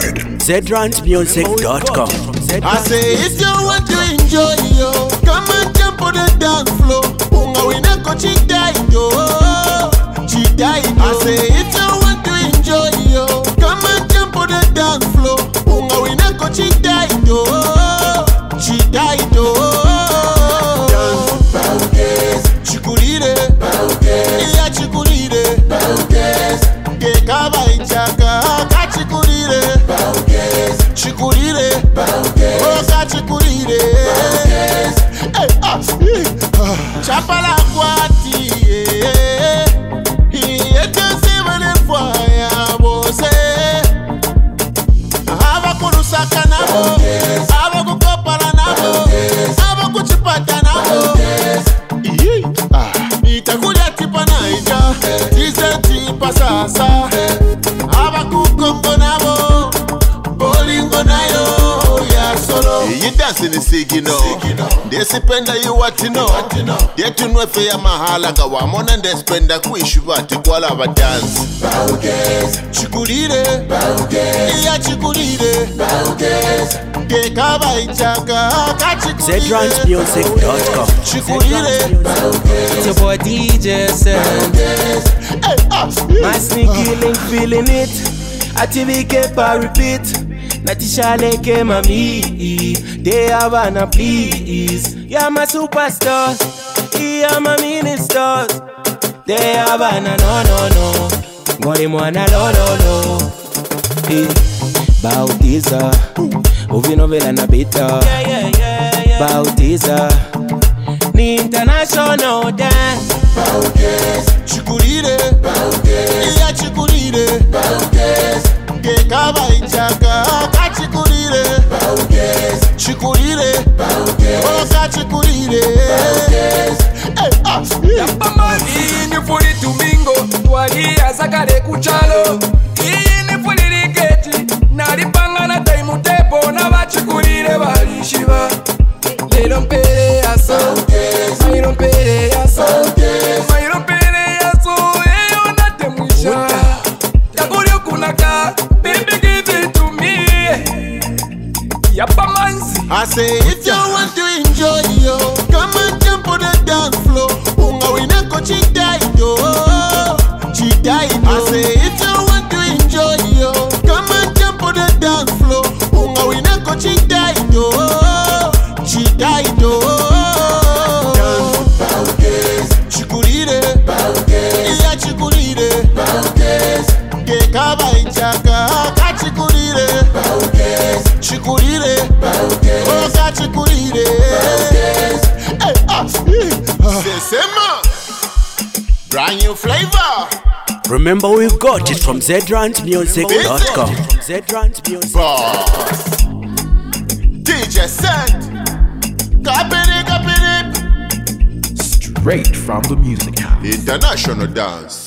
worldwide. ZRantMusic.com. I say if you want to enjoy yo, come and jump on the dance floor. Unga wina ko chidai yo, chidai yo. I say if you want to enjoy yo, come and jump on the dance floor. Unga wina ko chidai yo, chidai yo. Chikurire, iya chikurire, gekaba ichaka, kachikurire, chikurire, oka chikurire, chapala kwati, yetese vele fwaya bose, ava kurusaka nabo, ava kukopala nabo, ava kuchipata nabo. Itakuja tipa naija, tise tipa sasa. Aba kukongo nabo, bolingo nayo ya solo. You dancing is sigino, desipenda you what you know. Yetu nwefe ya mahala gawa mona ndespenda kuishubati kwa lava dance. Chikurire, iya chikurire, gekaba ichaka, kachikurire. ZRantMusic.com. Chikurire. It's your boy DJ Sen. My sneaky link feeling it. Ativike pa repeat. Natishale ke mami. They Havana please. You're my superstar. You're my minister. They Havana no. Ngori mwana lo. Bautiza. Uvinovela na bita. Bautiza. Ni international dance. Chikurire, iya chikurire, gekaba ichaka, kachikurire, chikurire, oka chikurire. Iyi ni fuli tumingo, wali asakale kuchalo. Iyi ni fuli riketi, nalipanga na taimu tepo na bachikurire balishiba. They don't pay us so, I don't pay us so, I don't pay us so. Hey, on that them we share. Takurio kunaka, baby give it to me. Yapa manzi. I say if you want to enjoy yo, come and jump on the dance floor. Unga wina ko chidai yo, chidai yo. I say if you want to enjoy yo, come and jump on the dance floor. Unga wina ko chidai yo, chidai yo. Chikurire, iya chikurire, gekaba ichaka, kachikurire, chikurire, oka chikurire. Sesema, brand new flavor. Remember, we got it from ZRantMusic.com. ZRantMusic. Boss, DJ Sen, kapiri. Straight from the music house. International dance.